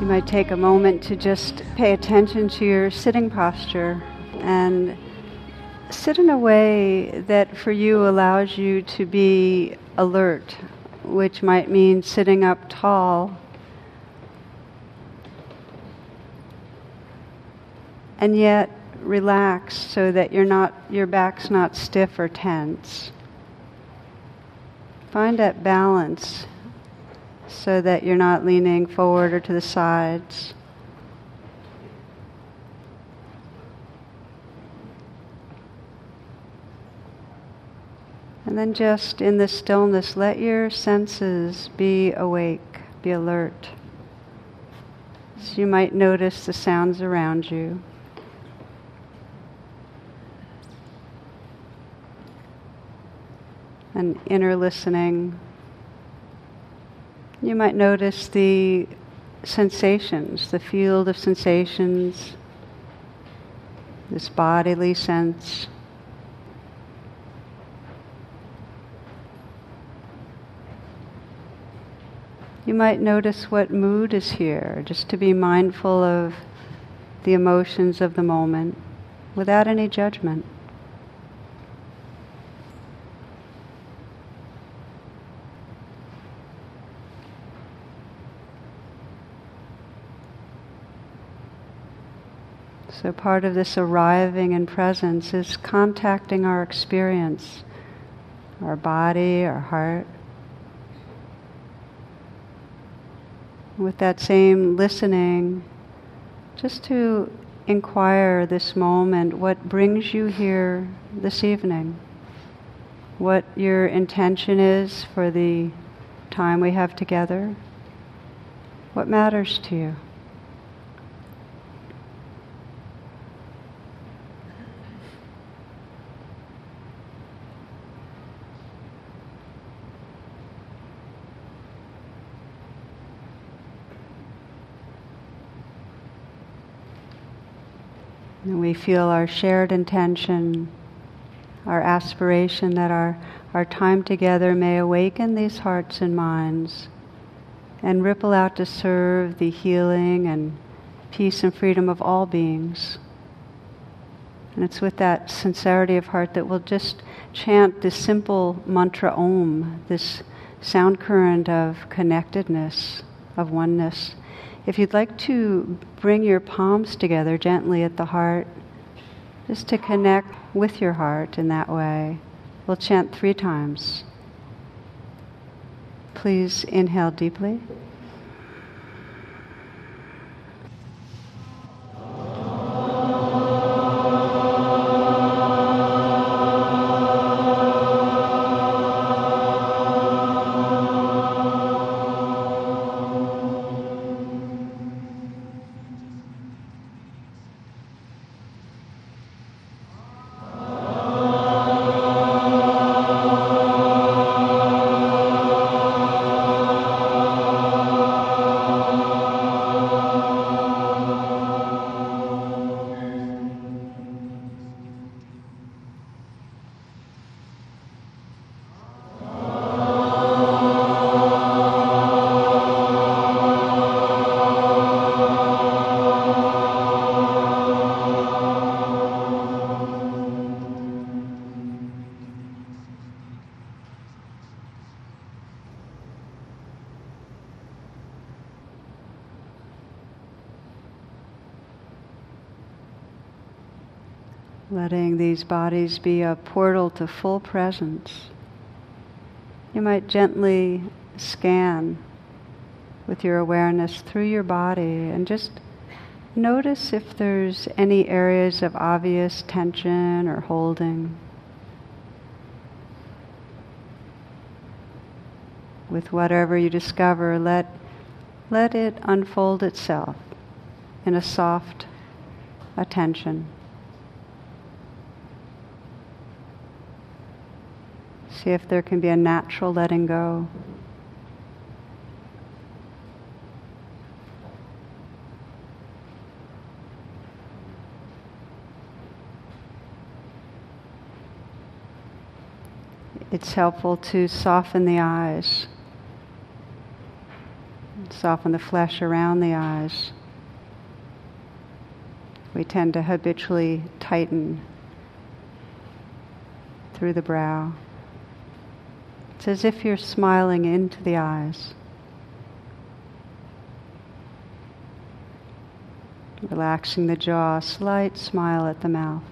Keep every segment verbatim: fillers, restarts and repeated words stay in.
You might take a moment to just pay attention to your sitting posture and sit in a way that for you allows you to be alert, which might mean sitting up tall and yet relaxed so that you're not, your back's not stiff or tense. Find that balance so that you're not leaning forward or to the sides. And then just in the stillness, let your senses be awake, be alert. So you might notice the sounds around you. And inner listening. You might notice the sensations, the field of sensations, this bodily sense. You might notice what mood is here, just to be mindful of the emotions of the moment without any judgment. So part of this arriving in presence is contacting our experience, our body, our heart. With that same listening, just to inquire this moment, what brings you here this evening? What your intention is for the time we have together? What matters to you? And we feel our shared intention, our aspiration that our, our time together may awaken these hearts and minds and ripple out to serve the healing and peace and freedom of all beings. And it's with that sincerity of heart that we'll just chant this simple mantra Om, this sound current of connectedness, of oneness. If you'd like to bring your palms together gently at the heart, just to connect with your heart in that way, we'll chant three times. Please inhale deeply. Letting these bodies be a portal to full presence. You might gently scan with your awareness through your body and just notice if there's any areas of obvious tension or holding. With whatever you discover, let, let it unfold itself in a soft attention. See if there can be a natural letting go. It's helpful to soften the eyes. Soften the flesh around the eyes. We tend to habitually tighten through the brow. It's as if you're smiling into the eyes. Relaxing the jaw, slight smile at the mouth.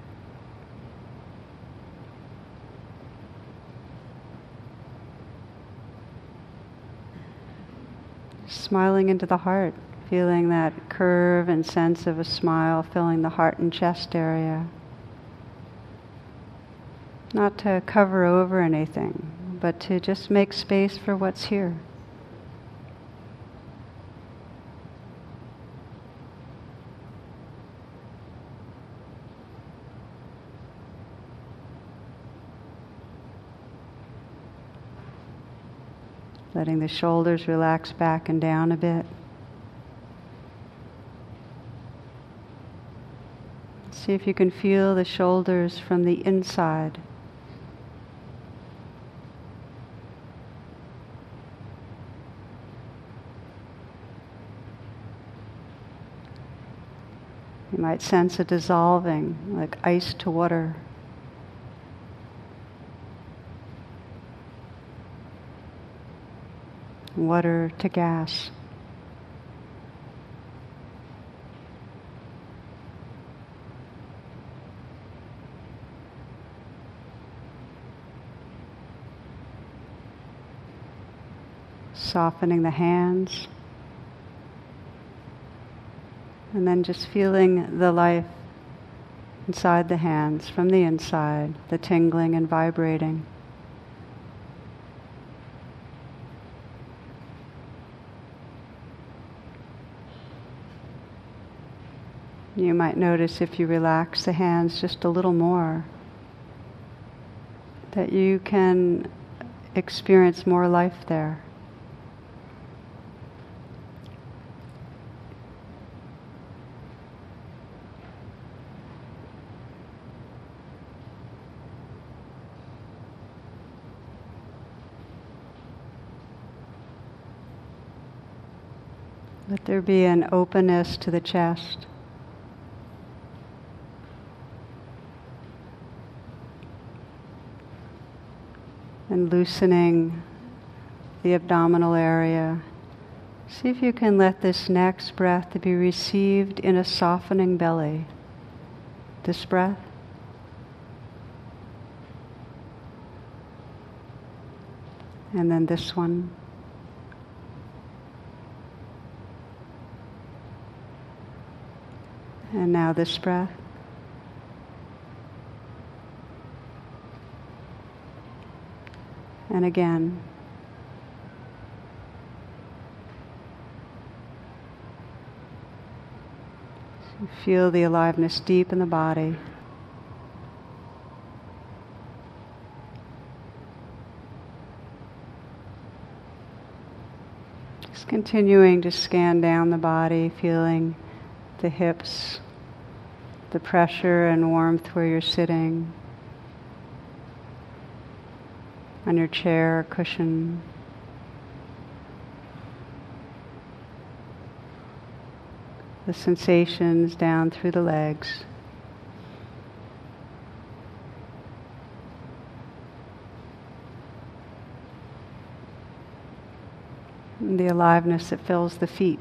Smiling into the heart, feeling that curve and sense of a smile filling the heart and chest area. Not to cover over anything, but to just make space for what's here. Letting the shoulders relax back and down a bit. See if you can feel the shoulders from the inside. You might sense a dissolving, like ice to water. Water to gas. Softening the hands. And then just feeling the life inside the hands, from the inside, the tingling and vibrating. You might notice if you relax the hands just a little more, that you can experience more life there. Let there be an openness to the chest. And loosening the abdominal area. See if you can let this next breath to be received in a softening belly. This breath. And then this one. And now this breath. And again. So feel the aliveness deep in the body. Just continuing to scan down the body, feeling the hips, the pressure and warmth where you're sitting. On your chair or cushion. The sensations down through the legs. And the aliveness that fills the feet.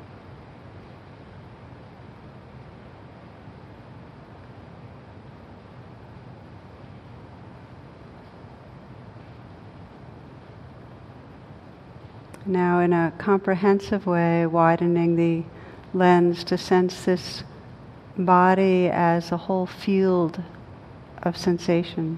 Now in a comprehensive way, widening the lens to sense this body as a whole field of sensation.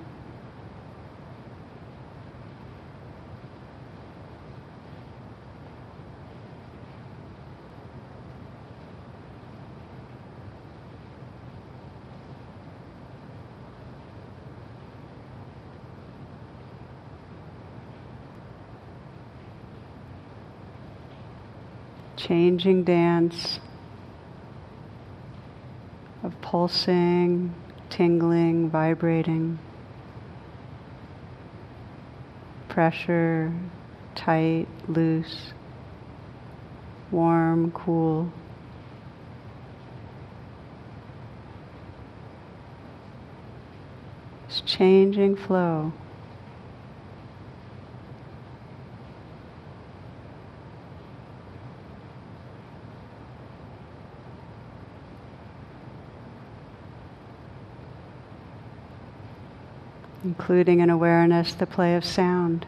Changing dance of pulsing, tingling, vibrating, pressure, tight, loose. warm, cool. It's changing flow. Including in awareness the play of sound.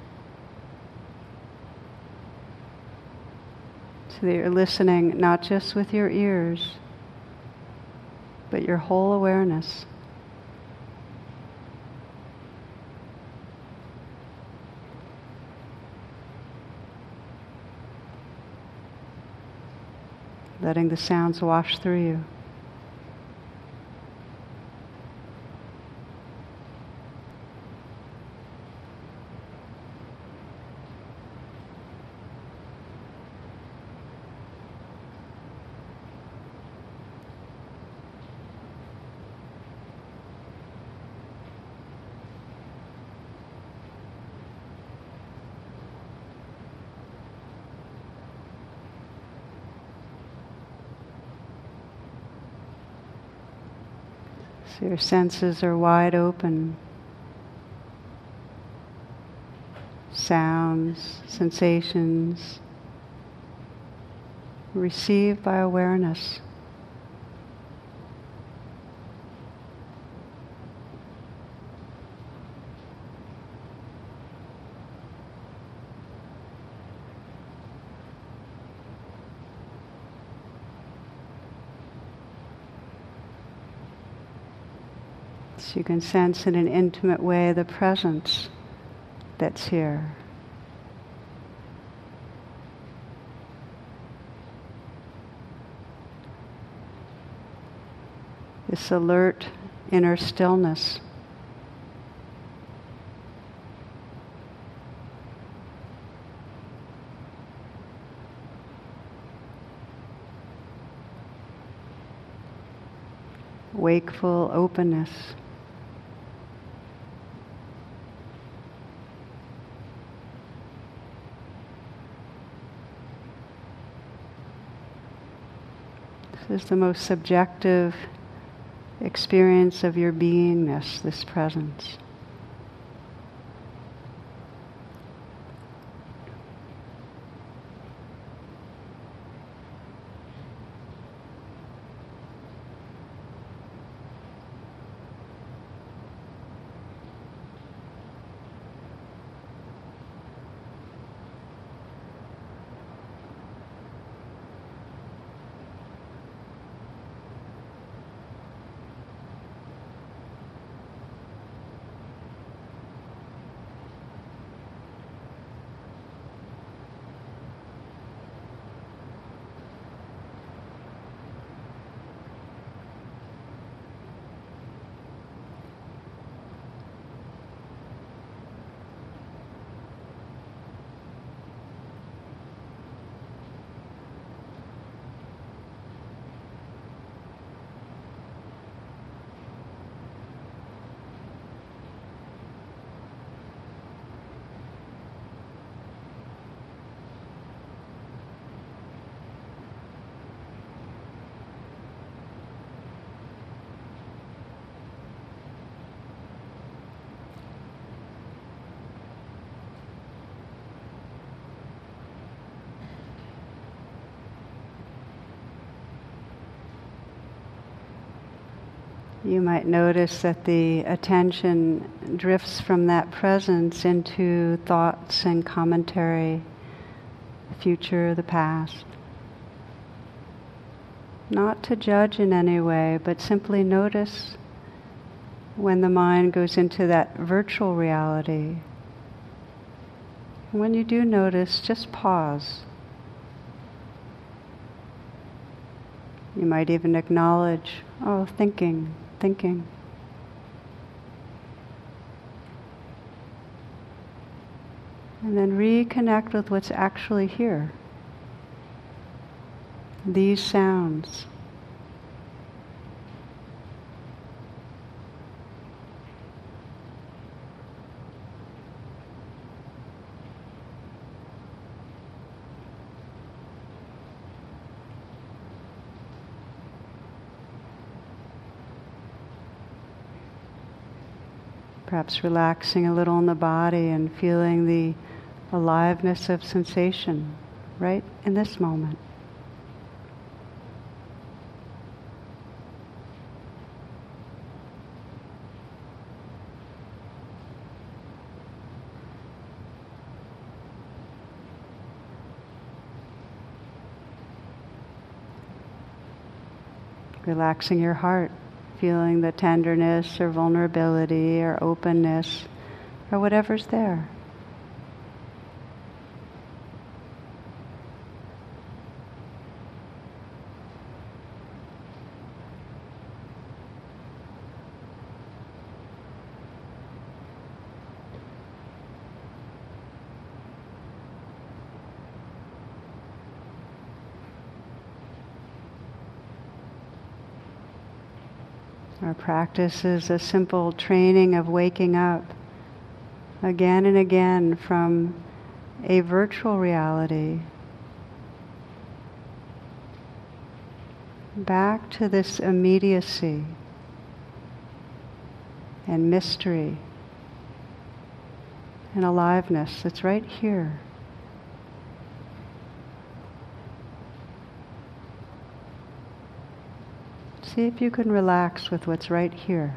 So that you're listening not just with your ears, but your whole awareness. Letting the sounds wash through you. So your senses are wide open. Sounds, sensations, received by awareness. So you can sense in an intimate way the presence that's here. This alert inner stillness. Wakeful openness. This is the most subjective experience of your beingness, this presence. You might notice that the attention drifts from that presence into thoughts and commentary, the future, the past. Not to judge in any way, but simply notice when the mind goes into that virtual reality. When you do notice, just pause. You might even acknowledge, oh, thinking. Thinking. And then reconnect with what's actually here. These sounds. Perhaps relaxing a little in the body and feeling the aliveness of sensation right in this moment. Relaxing your heart, feeling the tenderness or vulnerability or openness or whatever's there. Our practice is a simple training of waking up again and again from a virtual reality back to this immediacy and mystery and aliveness that's right here. See if you can relax with what's right here.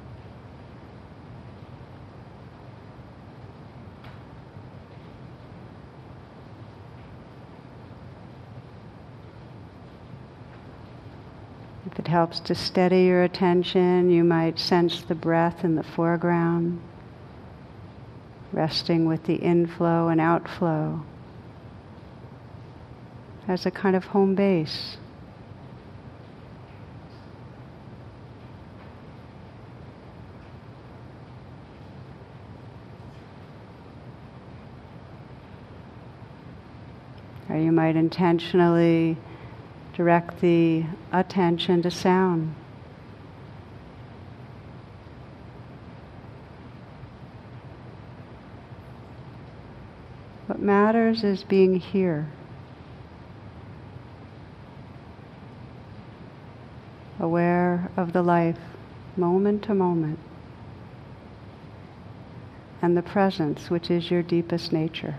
If it helps to steady your attention, you might sense the breath in the foreground, resting with the inflow and outflow as a kind of home base. Or you might intentionally direct the attention to sound. What matters is being here, aware of the life, moment to moment, and the presence, which is your deepest nature.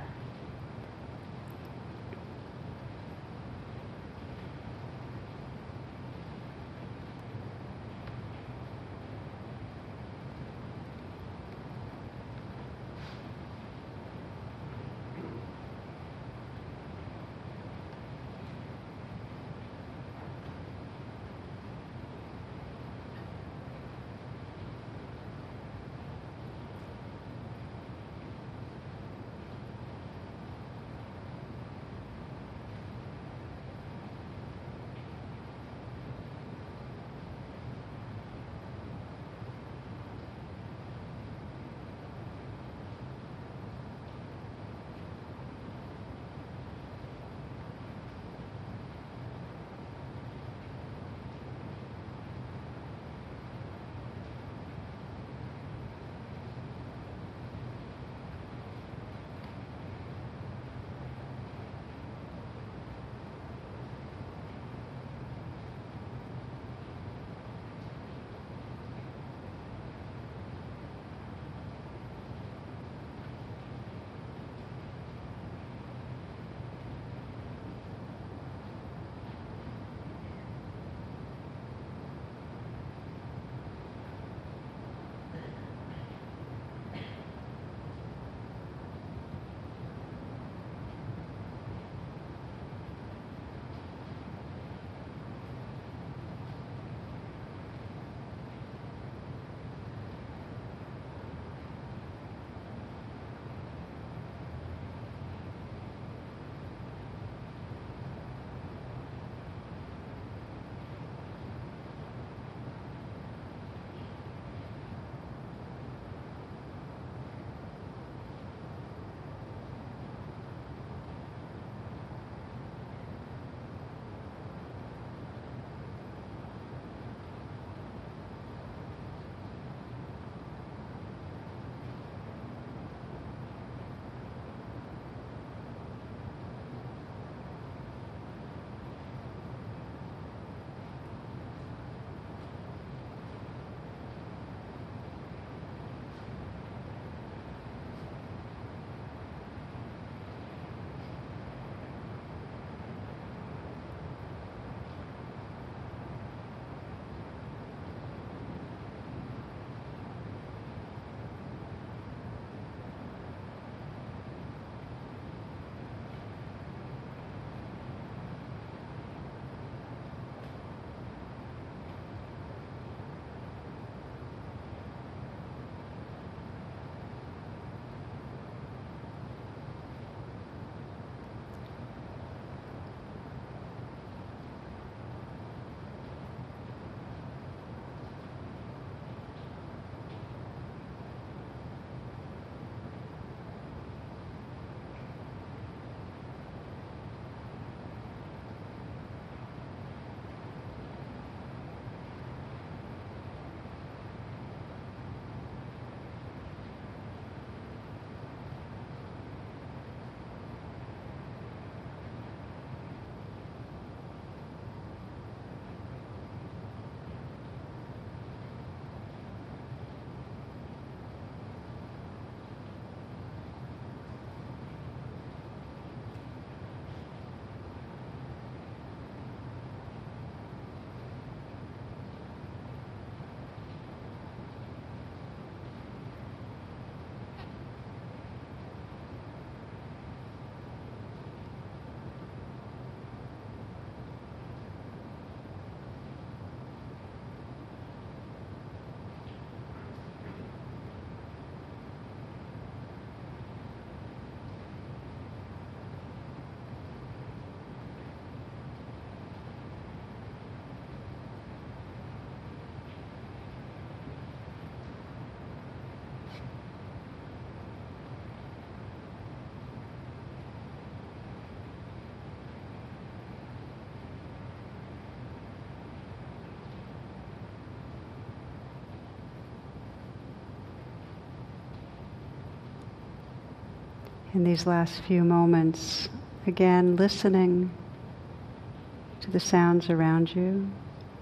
in these last few moments. Again, listening to the sounds around you.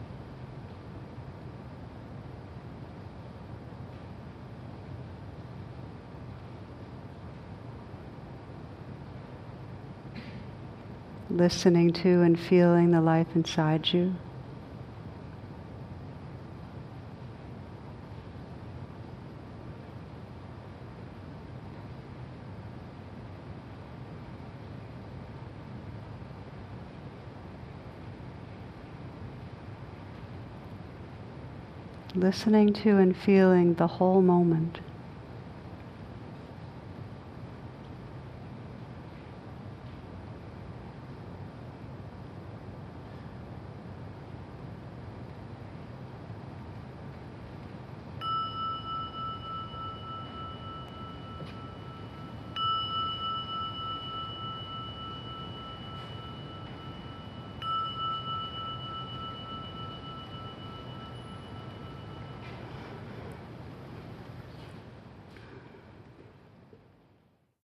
Listening to and feeling the life inside you. Listening to and feeling the whole moment.